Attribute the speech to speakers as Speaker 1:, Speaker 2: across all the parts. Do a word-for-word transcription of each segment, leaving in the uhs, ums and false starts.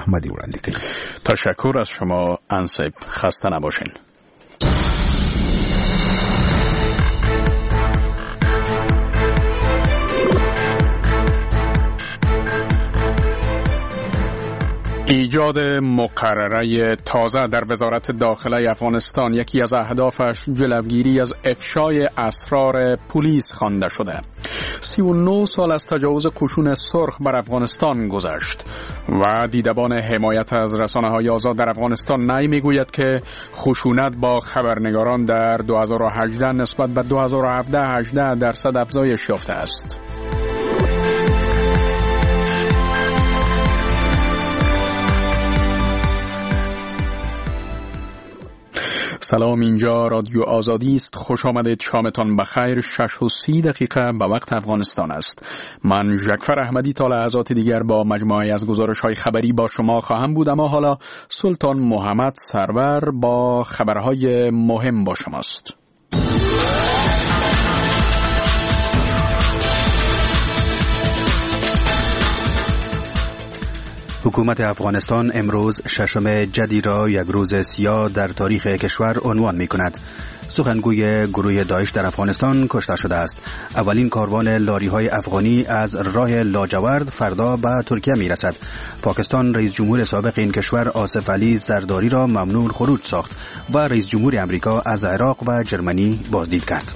Speaker 1: احمدی ورنده کردیم.
Speaker 2: تشکر از شما انصب. خسته نباشین. ایجاد مقرره تازه در وزارت داخله افغانستان یکی از اهدافش جلوگیری از افشای اسرار پلیس خوانده شده. سی و نه سال از تجاوز قشون سرخ بر افغانستان گذشت و دیدبان حمایت از رسانه‌های آزاد در افغانستان نی میگوید که خشونت با خبرنگاران در دو هزار و هجده نسبت به دو هزار و هفده هجده درصد افزایش یافته است. سلام، اینجا رادیو آزادی است. خوش آمدید. شامتان بخیر. شش و سی دقیقه به وقت افغانستان است. من ژکفر احمدی تا لحظات دیگر با مجموعه از گزارش‌های خبری با شما خواهم بود، اما حالا سلطان محمد سرور با خبرهای مهم با شماست.
Speaker 3: حکومت افغانستان امروز ششم جدی را یک روز سیاه در تاریخ کشور عنوان می کند. سخنگوی گروه داعش در افغانستان کشته شده است. اولین کاروان لاری های افغانی از راه لاجورد فردا به ترکیه می رسد. پاکستان رئیس جمهور سابق این کشور آصف علی زرداری را ممنوع خروج ساخت و رئیس جمهور امریکا از عراق و جرمنی بازدید کرد.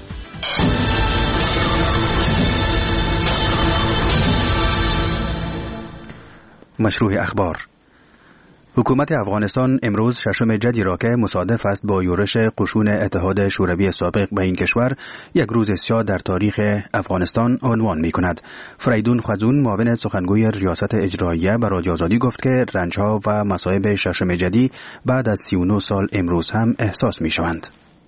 Speaker 3: مشروع اخبار. حکومت افغانستان امروز ششم جدی را که مصادف است با یورش قشون اتحاد شوروی سابق به این کشور یک روز سیاه در تاریخ افغانستان عنوان می کند. فریدون خزون معاون سخنگوی ریاست اجراییه به رادیو آزادی گفت که رنجها و مصائب ششم جدی بعد از سی و نه سال امروز هم احساس می شوند.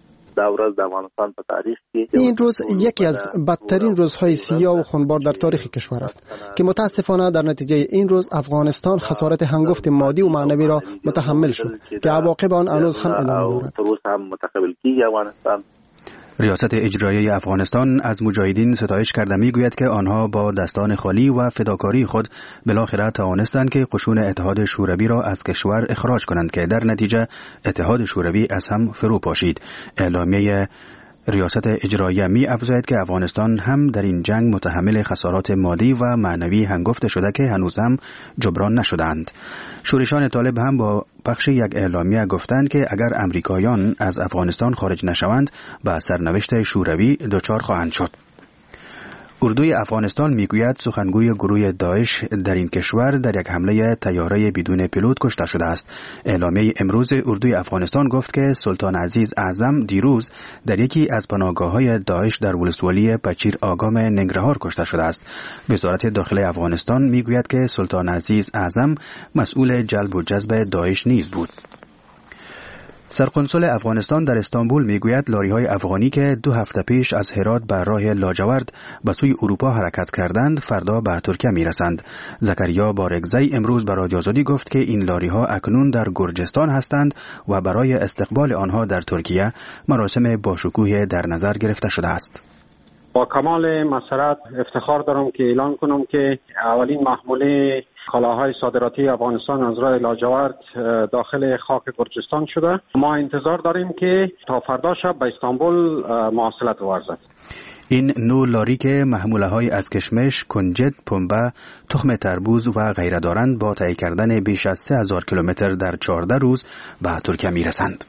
Speaker 4: این روز یکی از بدترین روزهای سیاه و خونبار در تاریخ کشور است که متاسفانه در نتیجه این روز افغانستان خسارت هنگفت مادی و معنوی را متحمل شد که عواقب آن هنوز هم ادامه دارد.
Speaker 3: ریاست اجراییه افغانستان از مجاهدین ستایش کرده میگوید که آنها با دستان خالی و فداکاری خود بالاخره توانستند که قشون اتحاد شوروی را از کشور اخراج کنند که در نتیجه اتحاد شوروی از هم فرو پاشید. اعلامیه ریاست اجراییه می افزاید که افغانستان هم در این جنگ متحمل خسارات مادی و معنوی هنگفت شده که هنوز هم جبران نشدند. شورشان طالب هم با پخش یک اعلامیه گفتند که اگر امریکایان از افغانستان خارج نشوند به سرنوشت شوروی دچار خواهند شد. اردوی افغانستان میگوید سخنگوی گروه داعش در این کشور در یک حمله طیاره بدون پیلوت کشته شده است. اعلامیه امروز اردوی افغانستان گفت که سلطان عزیز اعظم دیروز در یکی از پناهگاه‌های داعش در ولسوالی پچیر آگام ننگرهار کشته شده است. وزارت داخله افغانستان میگوید که سلطان عزیز اعظم مسئول جلب و جذب داعش نیز بود. سرقنصل افغانستان در استانبول میگوید لاری‌های افغانی که دو هفته پیش از هرات بر راه لاجورد به سوی اروپا حرکت کردند فردا به ترکیه میرسند. زکریا بارگزی امروز به رادیو آزادی گفت که این لاری‌ها اکنون در گرجستان هستند و برای استقبال آنها در ترکیه مراسم باشکوه در نظر گرفته شده است.
Speaker 5: با کمال مسرت افتخار دارم که اعلان کنم که اولین محموله کالاهای صادراتی افغانستان از راه لاجورد داخل خاک گرجستان شده. ما انتظار داریم که تا فردا شب به استانبول مواصلت ورزد.
Speaker 3: این نوع لاری که محموله های از کشمش، کنجد، پنبه، تخم تربوز و غیره دارند با طی کردن بیش از سه هزار کیلومتر در چهارده روز به ترکیه میرسند.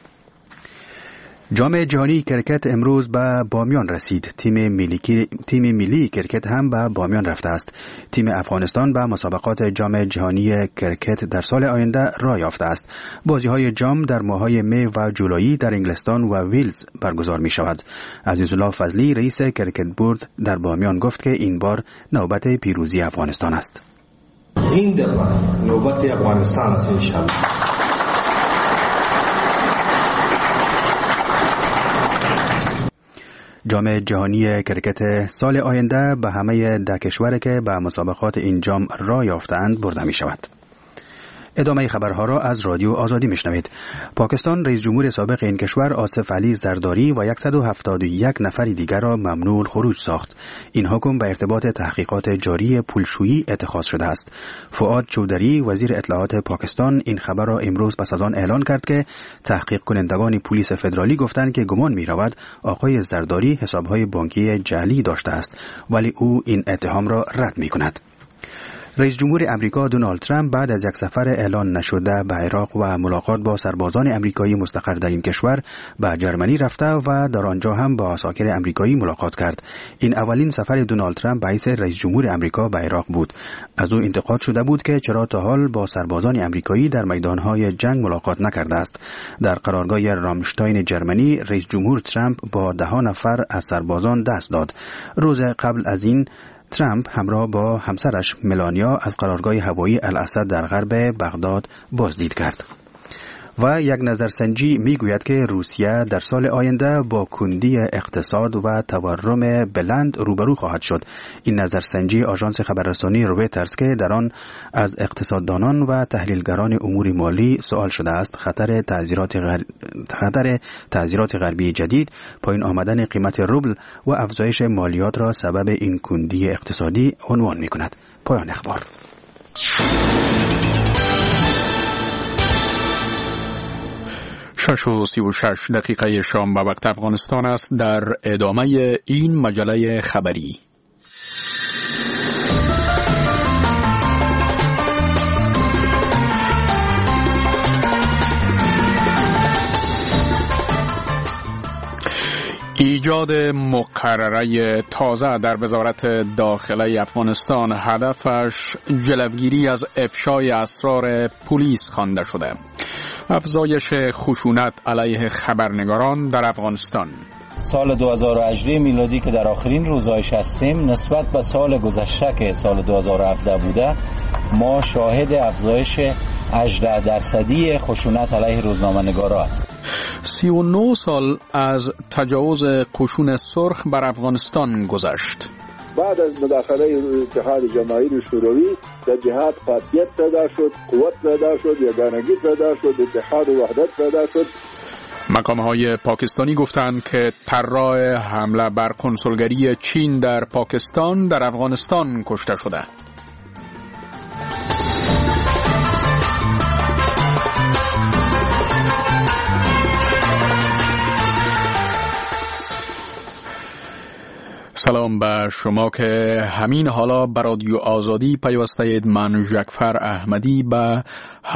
Speaker 3: جام جهانی کرکت امروز به بامیان رسید. تیم ملی تیم ملی کرکت هم به بامیان رفته است. تیم افغانستان به مسابقات جام جهانی کرکت در سال آینده راه یافته است. بازی‌های جام در ماه‌های می و جولای در انگلستان و ویلز برگزار می‌شود. عزیزالله فضلی رئیس کرکت بورد در بامیان گفت که این بار نوبت پیروزی افغانستان است.
Speaker 6: این دفعه نوبت افغانستان است انشاءالله.
Speaker 3: جام جهانی کرکت سال آینده به همه ده کشور که به مسابقات این جام راه یافتند برده می شود. ادامه خبرها را از رادیو آزادی میشنوید. پاکستان رئیس جمهور سابق این کشور آصف علی زرداری و صد و هفتاد و یک نفر دیگر را ممنوع الخروج ساخت. این حکم به ارتباط تحقیقات جاری پولشویی اتخاذ شده است. فؤاد چودری وزیر اطلاعات پاکستان این خبر را امروز پس از آن اعلان کرد که تحقیق کنندگان پلیس فدرالی گفتند که گمان می‌رود آقای زرداری حساب‌های بانکی جعلی داشته است، ولی او این اتهام را رد می‌کند. رئیس جمهور امریکا دونالد ترامپ بعد از یک سفر اعلان نشده به عراق و ملاقات با سربازان امریکایی مستقر در این کشور به جرمنی رفته و در آنجا هم با عساکر امریکایی ملاقات کرد. این اولین سفر دونالد ترامپ به حیث رئیس جمهور امریکا به عراق بود. از او انتقاد شده بود که چرا تا حال با سربازان امریکایی در میدانهای جنگ ملاقات نکرده است. در قرارگاه رامشتاین جرمنی رئیس جمهور ترامپ با ده نفر از سربازان دست داد. روز قبل از این ترامپ همراه با همسرش ملانیا از قرارگاه هوایی الاسد در غرب بغداد بازدید کرد. و یک نظرسنجی میگوید که روسیه در سال آینده با کندی اقتصاد و تورم بلند روبرو خواهد شد. این نظرسنجی آژانس خبررسانی رویترز که در آن از اقتصاددانان و تحلیلگران امور مالی سوال شده است خطر تعذیرات غر... خطر تعذیرات غربی جدید، پایین آمدن قیمت روبل و افزایش مالیات را سبب این کندی اقتصادی عنوان می‌کند. پایان اخبار.
Speaker 2: شش و سی و شش دقیقه شام به وقت افغانستان است. در ادامه این مجله خبری ایجاد مقرره تازه در وزارت داخله افغانستان هدفش جلوگیری از افشای اسرار پلیس خوانده شده. افزایش خشونت علیه خبرنگاران در افغانستان.
Speaker 1: سال دو هزار و هجده میلادی که در آخرین روزایش هستیم نسبت به سال گذشته که سال دو هزار و هفده بوده، ما شاهد افزایش هجده درصدی خشونت علیه روزنامه‌نگارا است.
Speaker 2: سی و نه سال از تجاوز قشون سرخ بر افغانستان گذشت.
Speaker 7: بعد از مداخله اتحاد جماهیر شوروی در جهاد قاطعیت پیدا شد، قوت پیدا شد، یگانگی پیدا شد، اتحاد و وحدت پیدا شد.
Speaker 2: مقام‌های پاکستانی گفتند که طراح حمله بر کنسولگری چین در پاکستان در افغانستان کشته شده. سلام به شما که همین حالا به رادیو آزادی پیوسته اید. من ژکفر احمدی به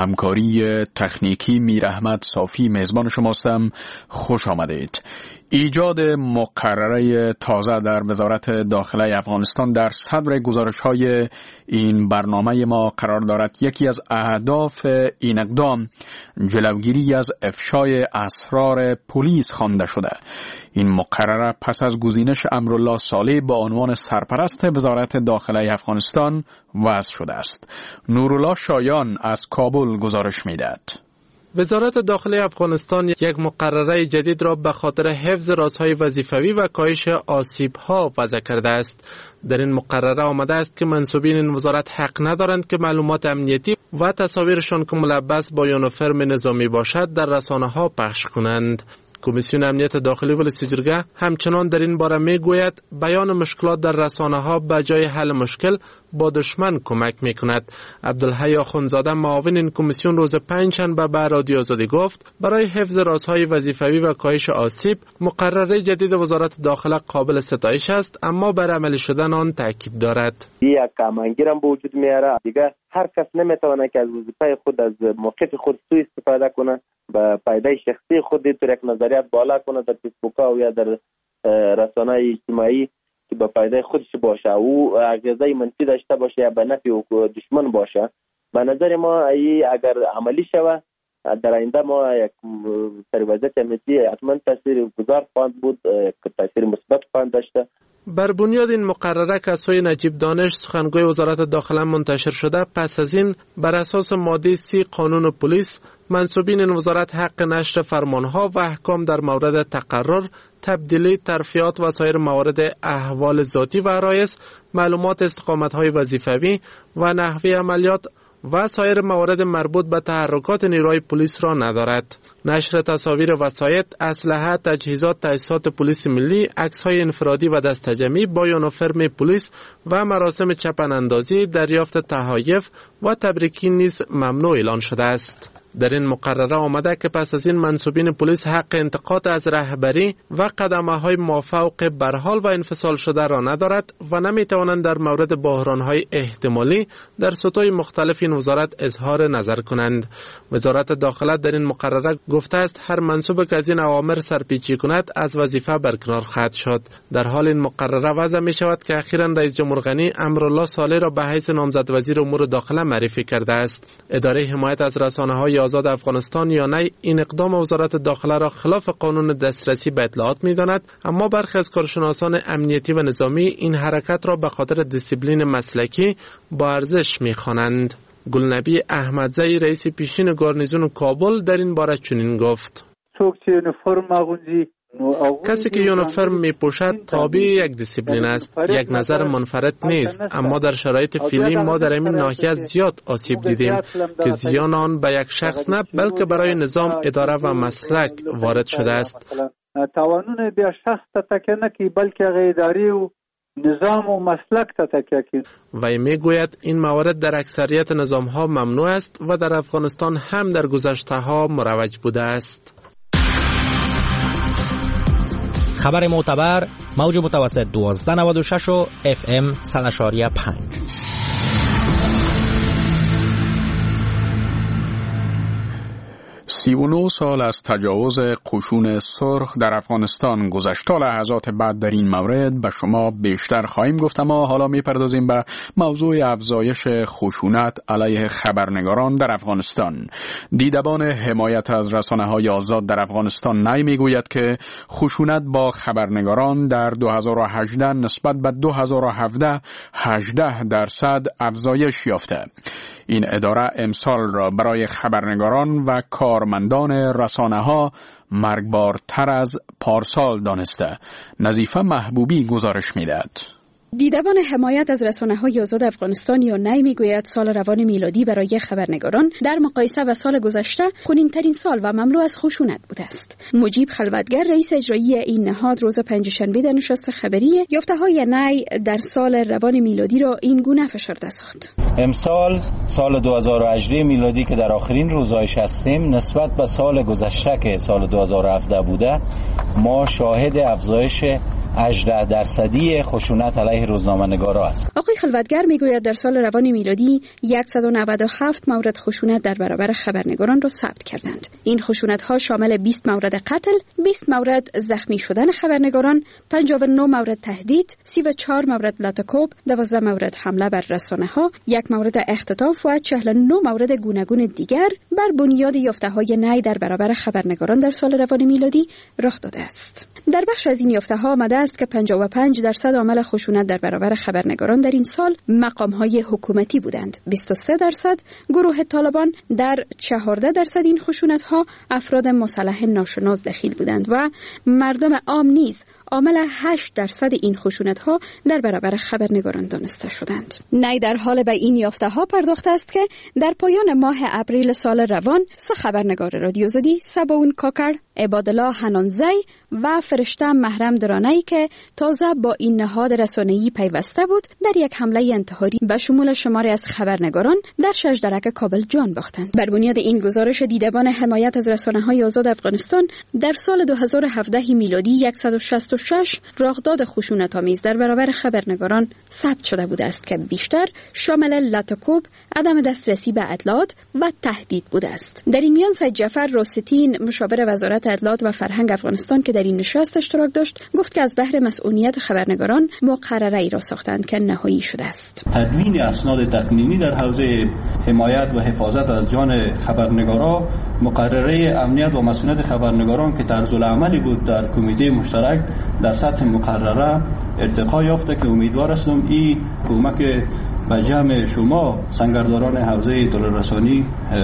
Speaker 2: همکاری تکنیکی میر احمد صافی میزبان شماستم. خوش آمدید. ایجاد مقرره تازه در وزارت داخله افغانستان در صدر گزارش‌های این برنامه ما قرار دارد. یکی از اهداف این اقدام جلوگیری از افشای اسرار پلیس خوانده شده. این مقرره پس از گزینش امرالله صالح به عنوان سرپرست وزارت داخله افغانستان وضع شده است. نورالله شایان از کابل گزارش می‌دهد.
Speaker 8: وزارت داخله افغانستان یک مقرره جدید را به خاطر حفظ رازهای وظیفوی و کاهش آسیب‌ها وضع کرده است. در این مقرره آمده است که منصوبین این وزارت حق ندارند که معلومات امنیتی و تصاویرشان که ملبس با یونیفرم نظامی باشد در رسانه‌ها پخش کنند. کمیسیون امنیت داخلی ولایت جرگه همچنان در این باره می گوید بیان مشکلات در رسانه ها به جای حل مشکل با دشمن کمک می کند. عبدالحی آخوندزاده معاون این کمیسیون روز پنجشنبه به رادیو آزادی گفت برای حفظ رازهای وظیفوی و کاهش آسیب مقرره جدید وزارت داخله قابل ستایش است، اما بر عملی شدن آن تاکید دارد.
Speaker 9: یک کمانگیر هم به وجود میاره. دیگه هر کس نمیتونه که از وظیفه خود از موقف خود سوء استفاده کنه، به فایده شخصی خود در یک نظریات بالا کنه در فیسبوک و یا در رسانه اجتماعی که به فایده خودش باشه او اغیزه منفی داشته باشه یا به نفع دشمن باشه. به نظر ما ای اگر عملی شود در آینده ما یک سروازت امنیتی حتما تاثیر گذار خواهد بود، تاثیر مثبت خواهد داشته.
Speaker 8: بر بنیاد این مقرره که از سوی نجیب دانش سخنگوی وزارت داخله منتشر شده، پس از این بر اساس ماده سی قانون پلیس منصوبین این وزارت حق نشر فرمانها و احکام در مورد تقرر، تبدیلی، ترفیعات و سایر موارد احوال ذاتی و عرایض، معلومات استقامت‌های وظیفوی و نحوه عملیات و سایر موارد مربوط به تحرکات نیروی پلیس را ندارد. نشر تصاویر وسایط، اسلحه، تجهیزات تاسیسات پلیس ملی، عکس‌های انفرادی و دستجمعی با یونیفرم پلیس و مراسم چپن‌اندازی، دریافت تحایف و تبریکی نیز ممنوع اعلان شده است. در این مقرره آمده که پس از این منصوبین پلیس حق انتقاد از رهبری و قدمه‌های مافوق برحال و انفصال شده را ندارد و نمی‌توانند در مورد بحران‌های احتمالی در سطوح مختلف این وزارت اظهار نظر کنند. وزارت داخله در این مقرره گفته است هر منصوب که از این اوامر سرپیچی کند از وظیفه برکنار خواهد شد. در حال این مقرره وضع می شود که اخیراً رئیس جمهور غنی امرالله صالح را به حیث نامزد وزیر امور داخله معرفی کرده است. اداره حمایت از رسانه‌های آزاد افغانستان یا نه این اقدام وزارت داخله را خلاف قانون دسترسی به اطلاعات می‌داند، اما برخی از کارشناسان امنیتی و نظامی این حرکت را به خاطر دیسیپلین مسلکی با ارزش می‌خوانند. گلنبی احمدزی رئیس پیشین گارنیزون کابل در این باره چنین گفت: کسی که یونیفرم می پوشد تابع یک دیسیپلین است، یک نظر منفرد نیست، اما در شرایط فعلی ما در این ناحیه زیاد آسیب دیدیم که زیان آن به یک شخص نه بلکه برای نظام، اداره و مسلک وارد شده است.
Speaker 10: توانون بیا شخص تکیه نکی بلکه اداری و نظام و مسلک تکیه کی.
Speaker 8: وی می گوید این موارد در اکثریت نظام ها ممنوع است و در افغانستان هم در گذشته ها مروج بوده است.
Speaker 11: خبر معتبر موج متوسط دوازده نود و شش و اف ام صد و پنج.
Speaker 2: سی و نه سال از تجاوز قشون سرخ در افغانستان گذشت. تا لحظات بعد در این مورد به شما بیشتر خواهیم گفت، اما حالا میپردازیم به موضوع افزایش خشونت علیه خبرنگاران در افغانستان. دیدبان حمایت از رسانه‌های آزاد در افغانستان نی میگوید که خشونت با خبرنگاران در دو هزار و هجده نسبت به دو هزار و هفده هجده درصد افزایش یافته. این اداره امسال را برای خبرنگاران و کارمندان رسانه‌ها مرگبارتر از پارسال دانسته. نظیفه محبوبی گزارش می‌دهد.
Speaker 12: دیدبان حمایت از رسانه‌های آزاد افغانستان یا نی میگوید سال روان میلادی برای خبرنگاران در مقایسه با سال گذشته خونین‌ترین سال و مملو از خشونت بوده است. مجیب خلوتگر رئیس اجرایی این نهاد روز پنجشنبه در نشست خبری یافته‌های نی در سال روان میلادی را این گونه فشرده ساخت.
Speaker 1: امسال سال دو هزار و هجده میلادی که در آخرین روزایش هستیم نسبت به سال گذشته که سال دو هزار و هفده بوده، ما شاهد افزایش هجده درصدی خشونت علیه روزنامه‌نگارا است.
Speaker 12: آقای خلوتگر میگوید در سال روان میلادی صد و نود و هفت مورد خشونت در برابر خبرنگاران را ثبت کردند. این خشونت‌ها شامل بیست مورد قتل، بیست مورد زخمی شدن خبرنگاران، پنجاه و نه مورد تهدید، سی و چهار مورد لطکوب، دوازده مورد حمله بر رسانه‌ها، یک مورد اختطاف و چهل و نه مورد گوناگون دیگر بر بنیاد یافته‌های نی در برابر خبرنگاران در سال روان میلادی رخ داده است. در بخش از این یافته‌ها آمده است که پنجاه و پنج درصد عامل خشونت در برابر خبرنگاران در این سال مقام‌های حکومتی بودند. بیست و سه درصد گروه طالبان، در چهارده درصد این خشونت‌ها افراد مسلح ناشناس دخیل بودند و مردم عام نیز عامل هشت درصد این خشونت‌ها در برابر خبرنگاران دانسته شدند. نی در حال به این یافته‌ها پرداخته است که در پایان ماه اپریل سال روان سه خبرنگار رادیوزدی، سباون کاکر، عبادالله حنانزی و فرشته محرم درانه‌ای که تازه با این نهاد رسانه‌ای پیوسته بود در یک حمله انتحاری به شمول شماری از خبرنگاران در شجرک کابل جان باختند. بر بنیاد این گزارش دیدبان حمایت از رسانه‌های آزاد افغانستان در سال دو هزار و هفده میلادی صد و شصت و شش رخداد خشونت‌آمیز در برابر خبرنگاران ثبت شده بوده است که بیشتر شامل لطکوب، عدم دسترسی به اطلاعات و تهدید بوده است. در این میان سید جعفر راستین مشاور وزارت اطلاعات و فرهنگ افغانستان که در این نشست اشتراک داشت گفت که از بهر مسئولیت خبرنگاران مقرره ای را ساختند که نهایی شده است.
Speaker 13: تدوین اسناد تقنینی در حوزه حمایت و حفاظت از جان خبرنگاران، مقرره امنیت و مسئولیت خبرنگاران که طرز العملی بود در کمیته مشترک در سطح مقرره ارتقا یافته که امیدوار هستم این کمک و جمع شما سنگرداران حوزه اطلاع رسانی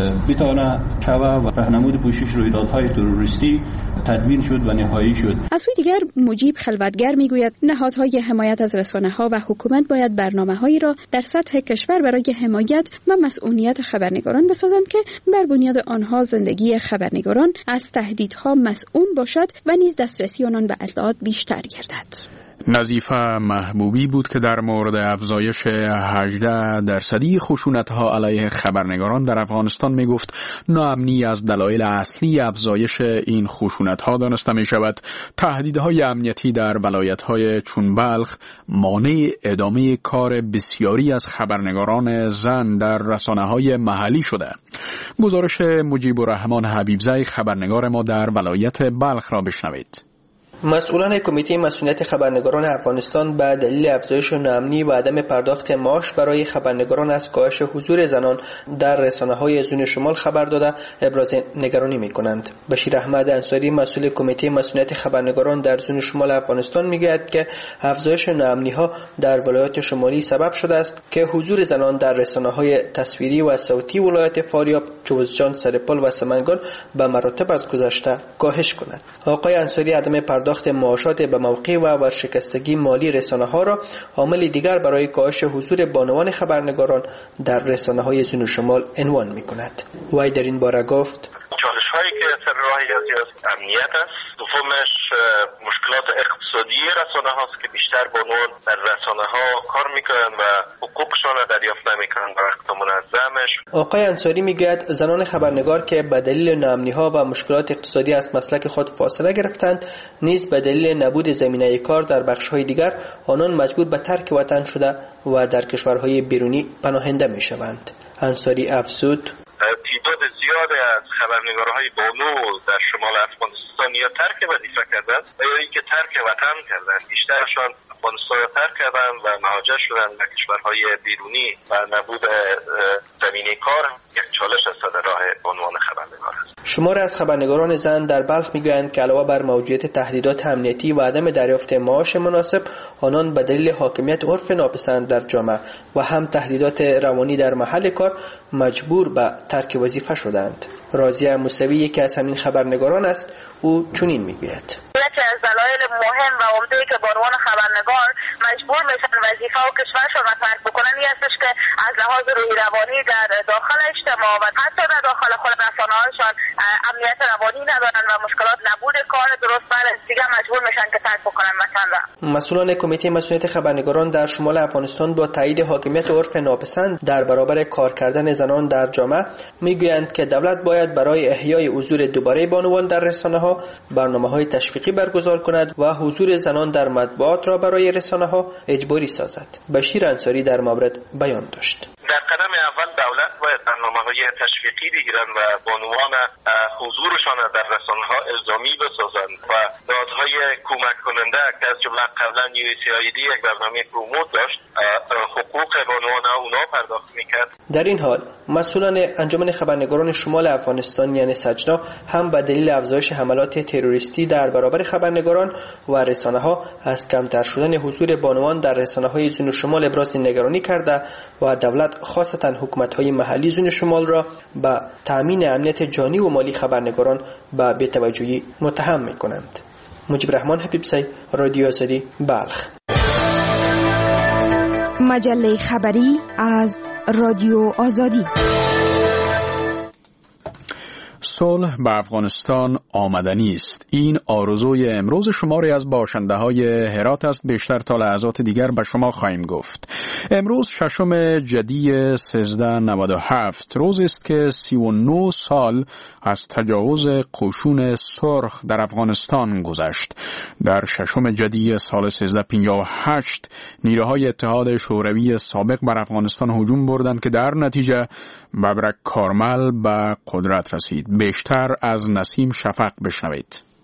Speaker 13: بتونه شوه و راهنمود پوشش رویدادهای تروریستی تدوین شد و نهایی شد.
Speaker 12: از سوی دیگر مجیب خلوتگر میگوید نهادهای حمایت از رسانه‌ها و حکومت باید برنامه‌هایی را در سطح کشور برای حمایت و مسئولیت خبرنگاران بسازند که بر بنیاد آنها زندگی خبرنگاران از تهدیدها مسئول باشد و نیز دسترسی آنان به اطلاعات بیشتر گردد.
Speaker 2: نظیفه محبوبی بود که در مورد افزایش هجده درصدی خشونت‌ها علیه خبرنگاران در افغانستان می گفت ناامنی از دلایل اصلی افزایش این خشونت‌ها دانسته می شود. تهدیدهای امنیتی در ولایت‌های چون بلخ مانع ادامه کار بسیاری از خبرنگاران زن در رسانه‌های محلی شده. گزارش مجیب الرحمن حبیبزی خبرنگار ما در ولایت بلخ را بشنوید.
Speaker 14: مسئولان کمیته مسئولیت خبرنگاران افغانستان به دلیل افزایش ناامنی و عدم پرداخت معاش برای خبرنگاران از کاهش حضور زنان در رسانه‌های زون شمال خبر داده ابراز نگرانی می‌کنند. بشیر احمد انصاری مسئول کمیته مسئولیت خبرنگاران در زون شمال افغانستان می‌گوید که افزایش ناامنی‌ها در ولایات شمالی سبب شده است که حضور زنان در رسانه‌های تصویری و صوتی ولایت فاریاب، جوزجان، سرپل و سمنگان به مراتب از گذشته کاهش کند. آقای انصاری عدم پرداخت معاشات به موقع و ورشکستگی مالی رسانه‌ها را عامل دیگر برای کاهش حضور بانوان خبرنگاران در رسانه‌های زون شمال عنوان می‌کند. وی در این باره گفت:
Speaker 15: چالش‌هایی که سر راهی از امنیت است، دومش مشکلات اقتصادی رسانه هاست که بیشتر بانوان در رسانه ها کار میکنن و حقوقشان را دریافت نمیکنن و وقت منظمش.
Speaker 14: آقای انصاری میگوید زنان خبرنگار که به دلیل ناامنی ها و مشکلات اقتصادی از مسلک خود فاصله گرفتند، نیز به دلیل نبود زمینه کار در بخش های دیگر آنان مجبور به ترک وطن شده و در کشورهای بیرونی پناهنده میشوند. انصاری افزود:
Speaker 15: تعداد زیادی از خبرنگارهای بانو در شمال افغانستان یا ترک وظیفه کردند و یا اینکه ترک وطن کردند. بیشترشان افغانستان را ترک کردند و مهاجر شدند به کشورهای بیرونی و نبود زمینه کار یک چالش است در راه عنوان خبرنگار است.
Speaker 14: شمار از خبرنگاران زن در بلخ میگویند که علاوه بر موجودیت تهدیدات امنیتی و عدم دریافت معاش مناسب، آنان به دلیل حاکمیت عرف ناپسند در جامعه و هم تهدیدات روانی در محل کار مجبور به ترک وظیفه شدند. راضیه موسوی یکی از همین خبرنگاران است. او چنین میگوید:
Speaker 16: یکی از دلایل مهم و عمده که بانوان خبرنگار مجبور میشن وظیفه و کشورشون را ترک بکنن این هستش که از لحاظ روحی روانی در داخل اجتماع و حتی در داخل خود رسانه‌هاشان امنیت روانی ندارن و مشکلات نبود کار درست بر دیگه مجبور میشن که ترک بکنن وطن را.
Speaker 14: مسئولان کمیته مسئولیت خبرنگاران در شمال افغانستان با تایید حاکمیت عرف ناپسند در برابر کار کردن زنان در جامعه میگویند که دولت باید برای احیای حضور دوباره بانوان در رسانه‌ها برنامه‌های تشویقی برگزار کند و حضور زنان در مطبوعات را برای رسانه‌ها اجباری سازد. بشیر انصاری در مورد بیان داشت:
Speaker 15: در قدم اول دولت باید برنامه‌های تشویقی بگیرند و بانوان حضورشان در رسانه‌ها الزامی بسازند و نهادهای کمک کننده که از جمله قبلا یو اس ای آی دی یک برنامه پروموت داشت، حقوق بانوان اونا پرداخت میکرد.
Speaker 14: در این حال مسئولان انجمن خبرنگاران شمال افغانستان یعنی سجنا هم به دلیل افزایش حملات تروریستی در برابر خبرنگاران و رسانه‌ها از کمتر شدن حضور بانوان در رسانه‌های زون شمال ابراز نگرانی کرده و دولت خاصتا حکومت‌های محلی زون شمال را به تأمین امنیت جانی و مالی خبرنگاران به بی‌توجهی متهم می‌کنند. مجیب الرحمن حبیبزی، رادیو آزادی، بلخ.
Speaker 17: مجله خبری از رادیو آزادی.
Speaker 2: صلح به افغانستان آمدنی است. این آرزوی امروز شماری از باشنده های هرات است. بیشتر تا لحظات دیگر به شما خواهیم گفت. امروز ششم جدی سیزده نود و هفت روز است که سی و نه سال از تجاوز قشون سرخ در افغانستان گذشت. در ششم جدی سال سیزده پنجاه و هشت نیروهای اتحاد شوروی سابق بر افغانستان هجوم بردند که در نتیجه ببرک کارمل به قدرت رسید. بیشتر از نسیم شفق بشنوید.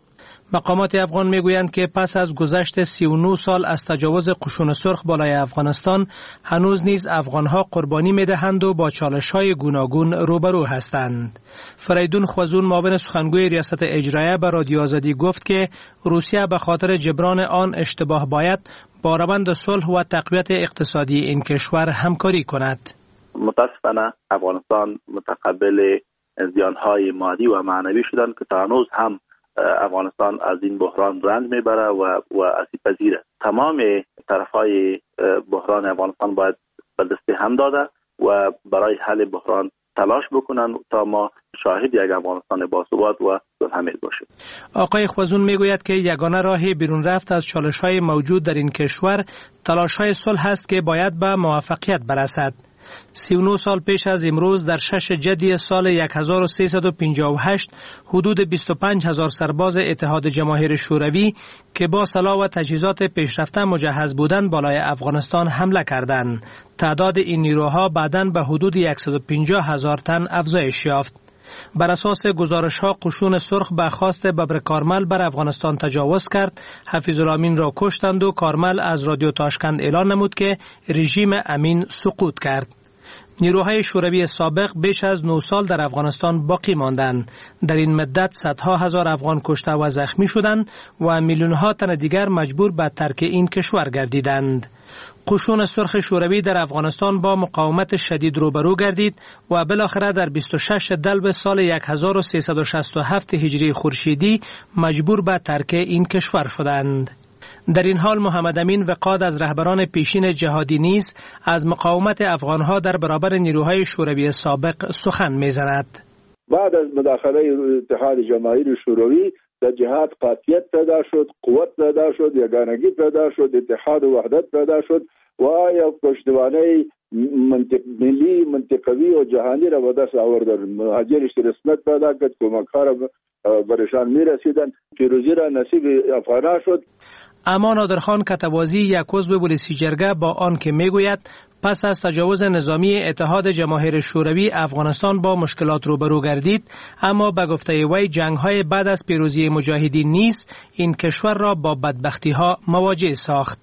Speaker 18: مقامات افغان میگویند که پس از گذشت سی و نه سال از تجاوز قشون سرخ بالای افغانستان هنوز نیز افغانها قربانی میدهند و با چالش‌های گوناگون روبرو هستند. فریدون خوازون معاون سخنگوی ریاست اجرایه به رادیو آزادی گفت که روسیه به خاطر جبران آن اشتباه باید با روند صلح و تقویت اقتصادی این کشور همکاری کند.
Speaker 19: متاسفانه افغانستان متقبل زیانهای مادی و معنوی شدند که تا هنوز هم افغانستان از این بحران رنج میبره و و آسیب پذیره. تمام طرفهای بحران افغانستان باید به دست هم داده و برای حل بحران تلاش بکنن تا ما شاهد یک افغانستان باثبات و صلح‌آمیز باشیم.
Speaker 18: آقای خوازون میگوید که یگانه راه بیرون رفت از چالش‌های موجود در این کشور تلاش‌های صلح است که باید به موفقیت برسد. سی و نه سال پیش از امروز در شش جدی سال هزار و سیصد و پنجاه و هشت حدود بیست و پنج هزار سرباز اتحاد جماهیر شوروی که با سلاح و تجهیزات پیشرفته مجهز بودند بالای افغانستان حمله کردند. تعداد این نیروها بعداً به حدود صد و پنجاه هزار تن افزایش یافت. بر اساس گزارش‌ها قشون سرخ به خواست ببر کارمل بر افغانستان تجاوز کرد، حفیظ الامین را کشتند و کارمل از رادیو تاشکند اعلان نمود که رژیم امین سقوط کرد. نیروهای شوروی سابق بیش از نه سال در افغانستان باقی ماندند. در این مدت صدها هزار افغان کشته و زخمی شدند و میلیون‌ها تن دیگر مجبور به ترک این کشور گردیدند. قشون سرخ شوروی در افغانستان با مقاومت شدید روبرو گردید و بالاخره در بیست و شش دلو سال هزار و سیصد و شصت و هفت هجری خورشیدی مجبور به ترک این کشور شدند. در این حال محمد امین وقاد از رهبران پیشین جهادی نیز از مقاومت افغانها در برابر نیروهای شوروی سابق سخن می‌زند.
Speaker 7: بعد از مداخله اتحاد جماهیر شوروی در جهاد قاطعیت پیدا شد، قوت پیدا شد، یگانگی پیدا شد، اتحاد و وحدت پیدا شد و یک پشتوانه منطق ملی، منطقوی و جهانی را به دست آوردند. مهاجرش رسمیت پیدا کرد، کمک‌ها را برشان می‌رسیدند، پیروزی را نصیب افغان‌ها شد.
Speaker 18: اما نادرخان کتوازی یک عضو بولیسی جرگه با آن که میگوید پس از تجاوز نظامی اتحاد جماهیر شوروی افغانستان با مشکلات روبرو گردید، اما به گفته وی جنگ‌های بعد از پیروزی مجاهدین نیز این کشور را با بدبختی‌ها مواجه ساخت.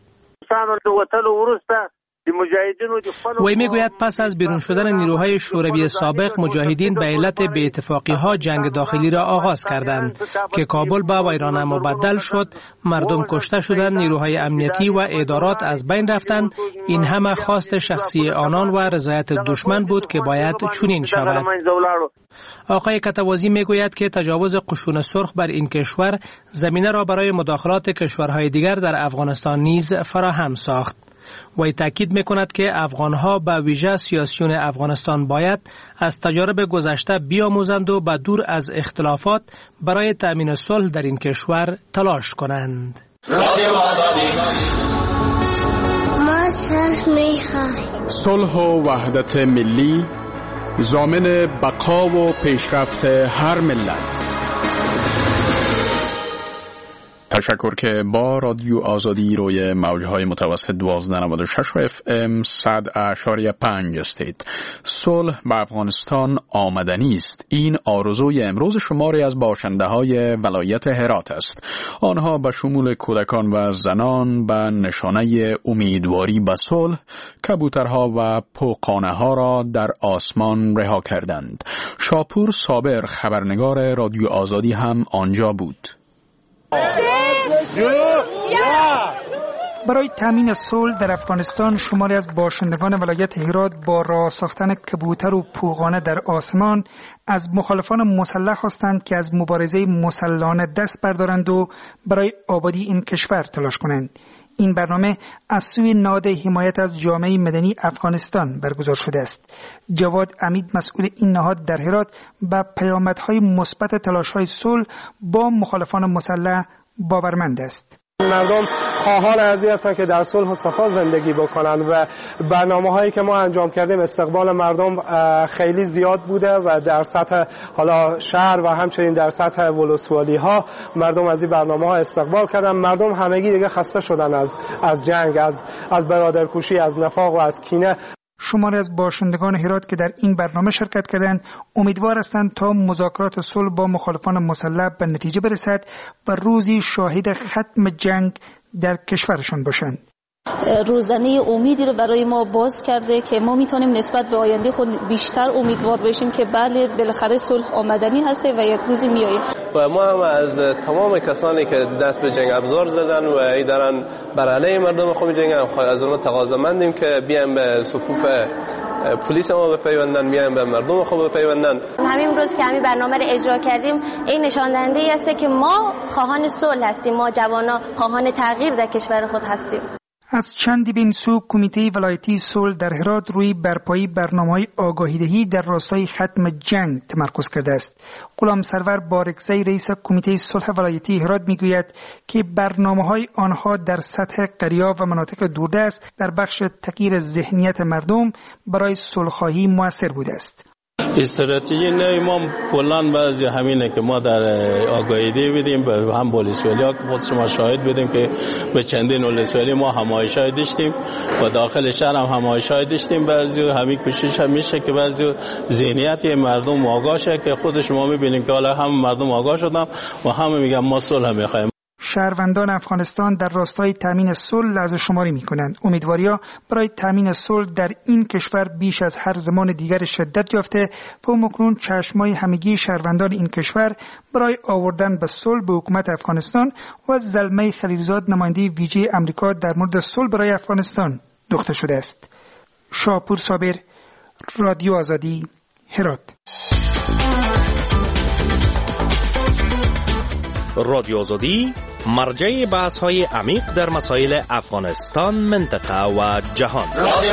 Speaker 18: وی میگوید پس از بیرون شدن نیروهای شوروی سابق مجاهدین به علت بی‌اتفاقی‌ها جنگ داخلی را آغاز کردند که کابل به ویرانه مبدل شد، مردم کشته شدند، نیروهای امنیتی و ادارات از بین رفتند. این همه خواست شخصی آنان و رضایت دشمن بود که باید چنین شود. آقای کتوازی میگوید که تجاوز قشون سرخ بر این کشور زمینه را برای مداخلات کشورهای دیگر در افغانستان نیز فراهم ساخت. وی تاکید میکند که افغانها به ویژه سیاسیون افغانستان باید از تجارب گذشته بیاموزند و به دور از اختلافات برای تأمین صلح در این کشور تلاش کنند.
Speaker 20: ما صلح میخواهیم.
Speaker 2: صلح و وحدت ملی ضامن بقا و پیشرفت هر ملت. تشکر که با رادیو آزادی روی موجهای متوسط دوازده نود و شش و اف ام صد اشاری پنج استید. صلح به افغانستان آمدنی است. این آرزوی امروز شماری از باشنده های ولایت هرات است. آنها به شمول کودکان و زنان به نشانه امیدواری به صلح کبوترها و پوقانه ها را در آسمان رها کردند. شاپور صابر خبرنگار رادیو آزادی هم آنجا بود.
Speaker 21: برای تامین صلح در افغانستان شماری از باشندگان ولایت هرات با راه ساختن کبوتر و پوقانه در آسمان از مخالفان مسلح خواستند که از مبارزه مسلحانه دست بردارند و برای آبادی این کشور تلاش کنند. این برنامه از سوی نهاد حمایت از جامعه مدنی افغانستان برگزار شده است. جواد امید مسئول این نهاد در هرات با پیامدهای مثبت تلاش‌های صلح با مخالفان مسلح باورمند است.
Speaker 22: مردم خواهان ازی هستند که در صلح و صفا زندگی بکنند و برنامه هایی که ما انجام کردیم استقبال مردم خیلی زیاد بوده و در سطح حالا شهر و همچنین در سطح ولسوالی ها مردم از این برنامه ها استقبال کردن. مردم همگی دیگه خسته شدن از از جنگ، از از برادرکشی، از نفاق و از کینه.
Speaker 21: شماری از باشندگان هرات که در این برنامه شرکت کردند امیدوار هستند تا مذاکرات صلح با مخالفان مسلح به نتیجه برسد و روزی شاهد ختم جنگ در کشورشان باشند.
Speaker 4: روزنه امیدی رو برای ما باز کرده که ما میتونیم نسبت به آینده خود بیشتر امیدوار بشیم که بله بالاخره صلح آمدنی هسته و یک روزی میایه.
Speaker 5: و ما هم از تمام کسانی که دست به جنگ ابزار زدن و ای دارن بر علیه مردم خود جنگن از اونها تقاضا مندیم که بیان به صفوف پلیس ما بپیوندن، بیان به مردم خود بپیوندن.
Speaker 23: همین روز که همین برنامه رو اجرا کردیم این نشان دهنده است که ما خواهان صلح هستیم، ما جوانا خواهان تغییر در کشور خود هستیم.
Speaker 21: از چندی به این سو کمیته ولایتی صلح در هرات روی برپایی برنامه‌های آگاهی‌دهی در راستای ختم جنگ تمرکز کرده است. غلام سرور بارکزی رئیس کمیته صلح ولایتی هرات میگوید که برنامه‌های آنها در سطح قریه و مناطق دوردست در بخش تغییر ذهنیت مردم برای صلح‌خواهی موثر بوده است.
Speaker 24: استراتژی نه ما کلا بعضی همینه که ما در آگاهی‌دهی بدیم به هم پلیس‌ولیا که خود شما شاهد بدیم که به چندین پلیس‌ولی ما همایش‌های داشتیم و داخل شهر هم همایش‌های داشتیم. بعضی همین کوشش هم میشه که بعضی ذهنیت مردم آگاه شه که خود شما می‌بینید که حالا هم مردم آگاه شدن و هم میگن ما صلح می‌خوایم.
Speaker 21: شهروندان افغانستان در راستای تامین صلح لحظه شماری می‌کنند. امیدواریا برای تامین صلح در این کشور بیش از هر زمان دیگر شدت یافته و مکنون چشمای همگی شهروندان این کشور برای آوردن به صلح به حکومت افغانستان و زلمه خلیلزاد نماینده ویژه امریکا در مورد صلح برای افغانستان دوخته شده است. شاپور صابر، رادیو آزادی، هرات.
Speaker 11: رادیو آزادی مرجع بحث های عمیق در مسائل افغانستان، منطقه و جهان.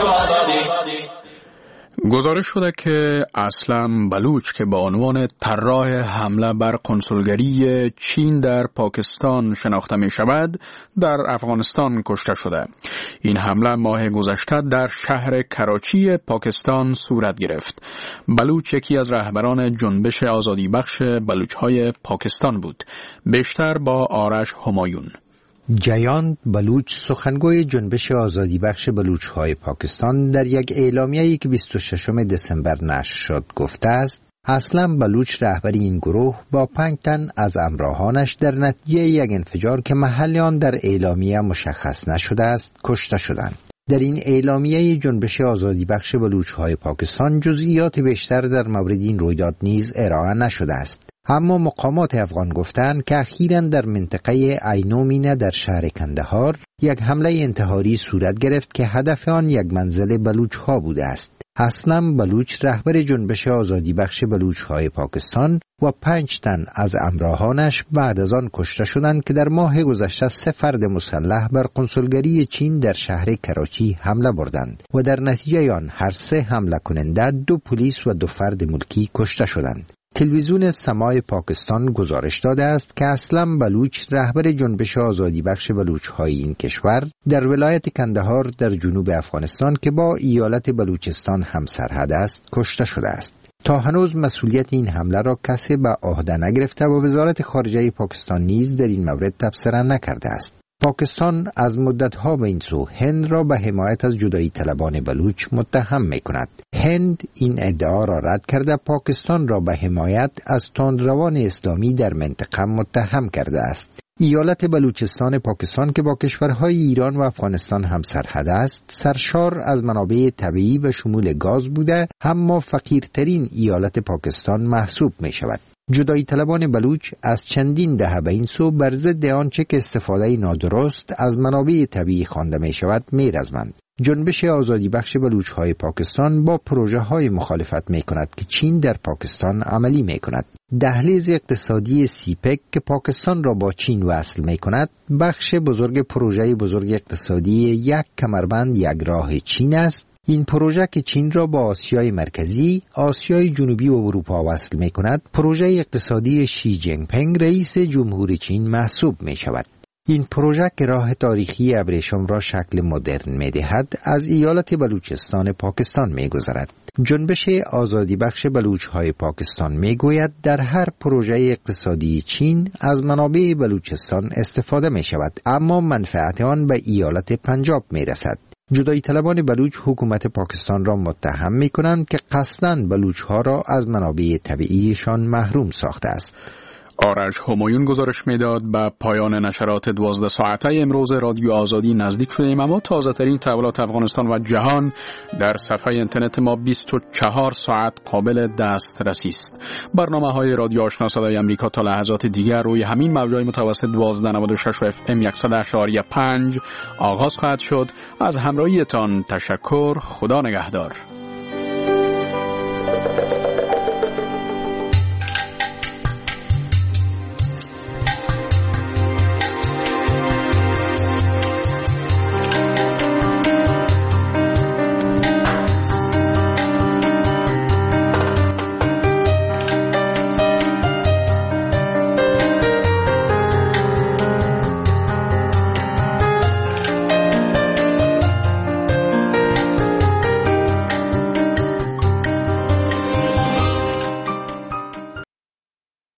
Speaker 2: گزارش شده که اسلم بلوچ که با عنوان طراح حمله بر کنسولگری چین در پاکستان شناخته می شود در افغانستان کشته شده. این حمله ماه گذشته در شهر کراچی پاکستان صورت گرفت. بلوچ یکی از رهبران جنبش آزادی بخش بلوچ های پاکستان بود. بیشتر با آرش همایون.
Speaker 25: جیان بلوچ سخنگوی جنبش آزادی بخش بلوچ های پاکستان در یک اعلامیه‌ای که بیست و ششم دسامبر نشر شد گفته است اسلم بلوچ رهبری این گروه با پنج تن از همراهانش در نتیجه یک انفجار که محل آن در اعلامیه مشخص نشده است کشته شدند. در این اعلامیه جنبش آزادی بخش بلوچ های پاکستان جزئیات بیشتر در مورد این رویداد نیز ارائه نشده است. اما مقامات افغان گفتند که اخیراً در منطقه عینومینه در شهر کندهار یک حمله انتحاری صورت گرفت که هدف آن یک منزل بلوچ ها بوده است. اسلم بلوچ رهبر جنبش آزادی بخش بلوچ های پاکستان و پنج تن از همراهانش بعد از آن کشته شدند که در ماه گذشته سه فرد مسلح بر کنسولگری چین در شهر کراچی حمله بردند و در نتیجه آن هر سه حمله کننده دو پلیس و دو فرد ملکی کشته شدند. تلویزیون سماع پاکستان گزارش داده است که اسلم بلوچ رهبر جنبش آزادی بخش بلوچ های این کشور در ولایت کندهار در جنوب افغانستان که با ایالت بلوچستان همسرحد است کشته شده است. تا هنوز مسئولیت این حمله را کسی به عهده نگرفته و وزارت خارجه پاکستان نیز در این مورد تبصره نکرده است. پاکستان از مدتها به این سو هند را به حمایت از جدایی طلبان بلوچ متهم می کند. هند این ادعا را رد کرده پاکستان را به حمایت از تندروان اسلامی در منطقه متهم کرده است. ایالت بلوچستان پاکستان که با کشورهای ایران و افغانستان همسرحد است، سرشار از منابع طبیعی و شمول گاز بوده، اما فقیرترین ایالت پاکستان محسوب می شود. جدایی طلبان بلوچ از چندین دهه به این سو بر ضد آنچه که استفاده نادرست از منابع طبیعی خوانده می شود می رزمند. جنبش آزادی بخش بلوچ های پاکستان با پروژه های مخالفت می کند که چین در پاکستان عملی می کند. دهلیز اقتصادی سیپک که پاکستان را با چین وصل می کند بخش بزرگ پروژه بزرگ اقتصادی یک کمربند یک راه چین است. این پروژه که چین را با آسیای مرکزی، آسیای جنوبی و اروپا وصل می کند، پروژه اقتصادی شی جینگ پینگ رئیس جمهور چین محسوب می شود. این پروژه که راه تاریخی ابریشم را شکل مدرن می دهد، از ایالت بلوچستان پاکستان می گذرد. جنبش آزادی بخش بلوچ های پاکستان می گوید در هر پروژه اقتصادی چین از منابع بلوچستان استفاده می شود، اما منفعت آن به ایالت پنجاب می رسد. جدایی طلبان بلوچ حکومت پاکستان را متهم می کنند که قصداً بلوچ ها را از منابع طبیعیشان محروم ساخته است.
Speaker 2: آرش همایون گزارش میداد. به پایان نشرات دوازده ساعته امروز رادیو آزادی نزدیک شدیم، اما تازه ترین تحولات افغانستان و جهان در صفحه اینترنت ما بیست و چهار ساعت قابل دسترسی است. برنامه های رادیو آشنا صدای امریکا تا لحظات دیگر روی همین موجهای متوسط دوازده نود و شش و اف ام صد و اشاری پنج آغاز خواهد شد. از همراهیتان تشکر. خدا نگهدار.